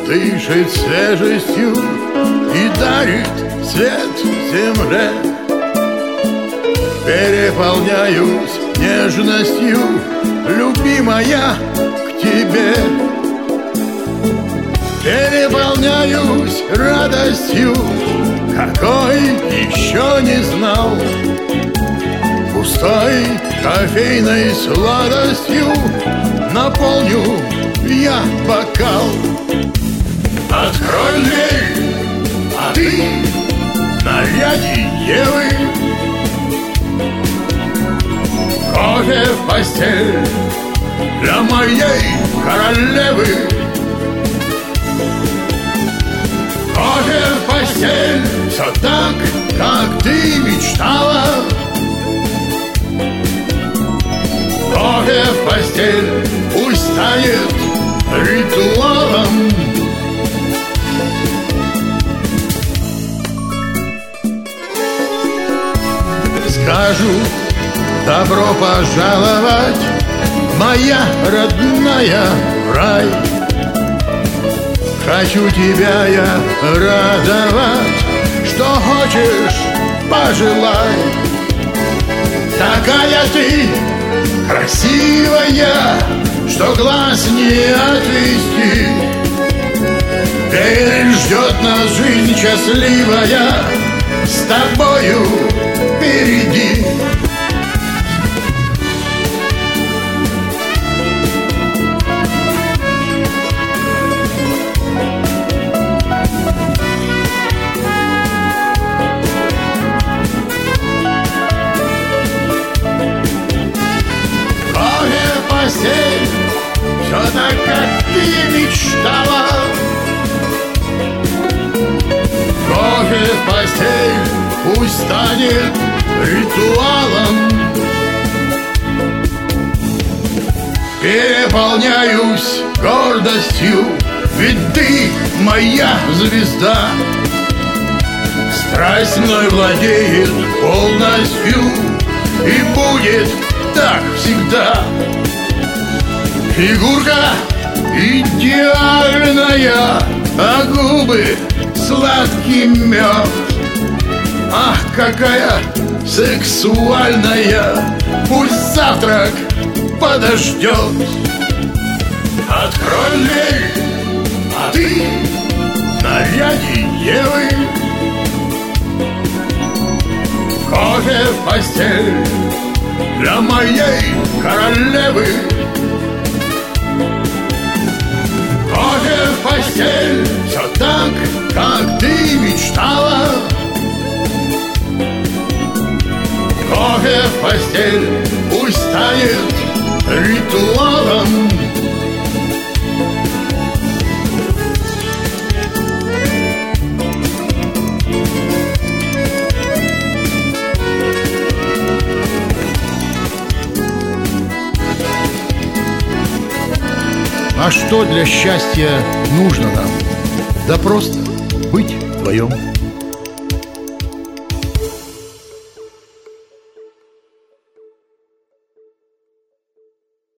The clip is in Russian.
дышит свежестью и дарит свет земле. Переполняюсь нежностью, любимая, к тебе. Переполняюсь радостью, какой еще не знал. Пустой кофейной сладостью наполню я бокал. Открой дверь, а ты в наряде Евы. Кофе в постель для моей королевы. Кофе в постель, все так, как ты мечтала. Кофе в постель пусть станет ритуалом. Скажу: добро пожаловать, моя родная, в рай. Хочу тебя я радовать, что хочешь, пожелай. Такая ты красивая, что глаз не отвести. Теперь ждет нас жизнь счастливая, с тобою впереди. Все так, как ты мечтала. Кофе в постель пусть станет ритуалом. Переполняюсь гордостью, ведь ты моя звезда. Страсть мной владеет полностью, и будет так всегда. Фигурка идеальная, а губы сладкий мед. Ах, какая сексуальная, пусть завтрак подождет. Открой дверь, а ты в наряде Евы. Кофе в постель для моей королевы. Кофе в постель, все так, как ты мечтала. Кофе в постель пусть станет ритуалом. А что для счастья нужно нам? Да просто быть вдвоем.